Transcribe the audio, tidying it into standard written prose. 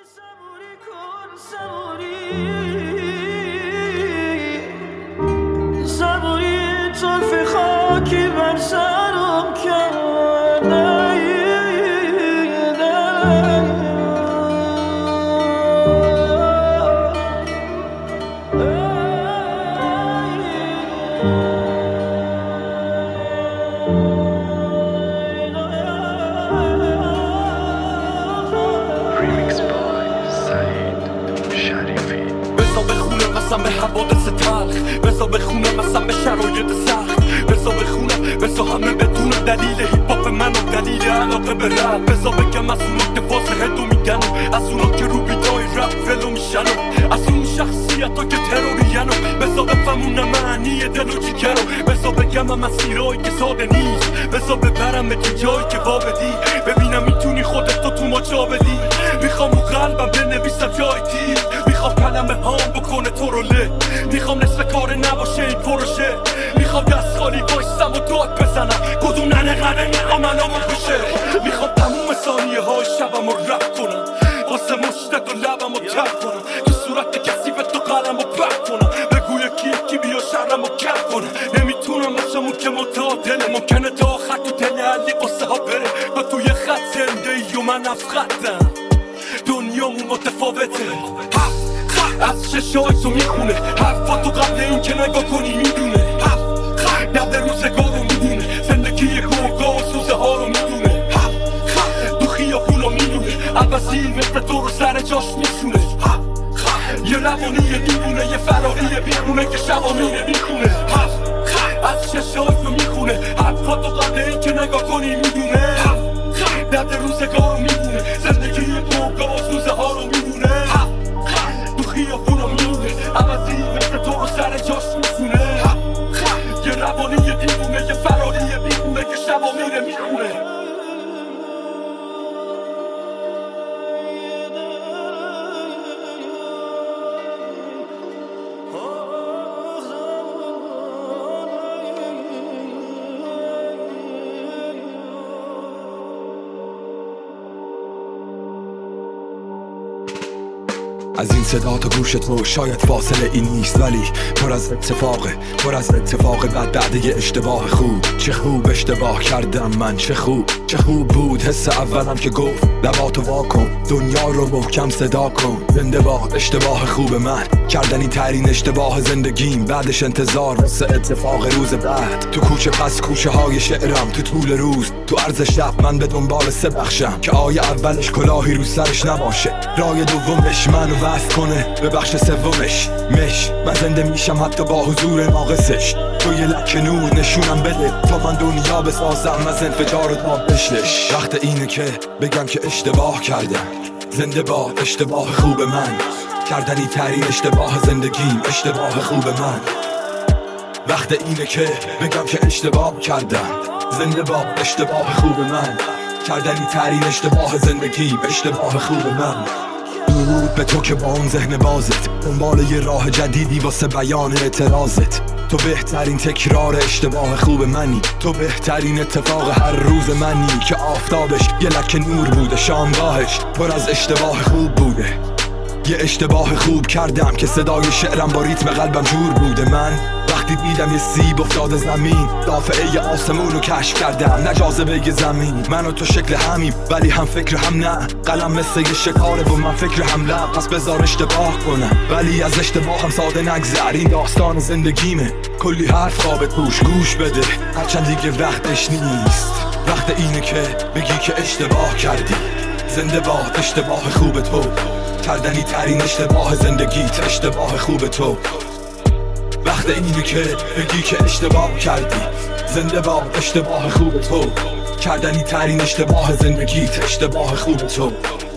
صبوری طرف خاکی بر سرم کرده قسم به حوادث تلخ، بزا بخونم قسم به شرایط سخت، بزا بخونم بزا همه بدون دلیل هیپ هاپ من و دلیل علاقه به رپ، بزا بگم از اونا که فاصله دو میگن، از اونا که رو بیدای رپ فلو میشن، از اون شخصیت ها که ترورین، بزا بفهمونم معنی دل و جیگرو، بزا بگم هم مسیرهایی که ساده نیست، بزا ببرم به جایی که وابدی، ببینم میتونی خودت تو ما جا بدی، میخوام رو قلبم بنویسم جای دیر، میخوام کلمه هام بکنه تو رو له، میخوام نصف کار نباشه این پروژه، میخوام دست خالی وایستم و داد بزنم کدوم ننقره میخوام علامت بشه، میخوام تموم ثانیه های شبم رو رپ کنم، واسه مشتت و لبم رو کف کنم، تو صورت کسی به تو قلم رو بک کنم، بگو یکی بیا شرم رو کف کنم، نمیتونم باشم که متعادله، ممکنه تا آخر تو دل علی قصه ها بره، و توی خط زنده ای و من از خطم دنیامون متفاوته، از چشای تو میخونه حرفا تو قبل این که نگاه کنی میدونه، نبه روزگار رو میدونه، زندگی گوگا و سوزه ها رو میدونه، تو خیابون رو میدونه، البسیل مثل تو رو سر جاش میشونه، یه روانی دیوونه، یه فراری بیرونه که شبا میره میخونه، از چشای تو میخونه حرفا تو قبل این که نگاه کنی میدونه، نبه روزگار رو میدونه، زندگی گوگا و سوزه ها رو میدونه، خیابونو میونه، عوضی مثل تو رو سر جاش میسونه، یه روانی دیوونه، یه فراری بیرونه که شبا میره میخونه. از این صدا تا گوش تو شاید فاصله این نیست، ولی پر از اتفاقه، پر از اتفاق بعد یه اشتباه خوب، چه خوب اشتباه کردم من، چه خوب بود حس اولم که گفت لباتو واکن، دنیا رو محکم صدا کن، زنده باد اشتباه خوب من، کردنی ترین اشتباه زندگیم، بعدش انتظار واسه اتفاق روز بعد، تو کوچه پس کوچه های شعرم، تو طول روز تو عرض شب من به دنبال سه بخشم، که آیه اولش کلاهی رو سرش نباشه، رای دومش منو وصل کنه به بخش سومش، من زنده میشم حتی با حضور ناقصش، تو یه لکه نور نشونم بده تا من دنیا بسازم از انفجار و تابشش، وقت اینه که بگم که اشتباه کردم، زنده باد اشتباه خوب من، کردنی ترین اشتباه زندگیم، اشتباه خوب من، وقت اینه که بگم که اشتباه کردم، زنده باد اشتباه خوب من، کردنی ترین اشتباه زندگیم، اشتباه خوب من، درود به تو که با اون ذهن بازت دنبال یه راه جدیدی واسه بیان اعتراضت، تو بهترین تکرار اشتباه خوب منی، تو بهترین اتفاق هر روز منی، که آفتابش یه لکه نور بوده، شامگاهش پر از اشتباه خوب بوده، یه اشتباه خوب کردم که صدای شعرم با ریتم قلبم جور بوده، من وقتی دیدم یه سیب افتاده زمین، دافعه آسمون رو کشف کردم، نه جاذبه زمین، من و تو شکل همیم ولی هم فکر هم نه، قلم مثل یه شکاره و من فکر هم نه، پس بذار اشتباه کنم ولی از اشتباه هم ساده نگذر، این داستان زندگیمه، کلی حرف خواب توش گوش بده، هرچند دیگه وقتش نیست، وقت اینه که بگی که اشتباه کردی، زنده باد اشتباه خوب تو، کردنی ترین اشتباه زندگیت، اشتباه خوب تو، وقت اینه که بگی که اشتباه کردی، زنده باد اشتباه خوب تو، کردنی ترین اشتباه زندگیت، اشتباه خوب تو.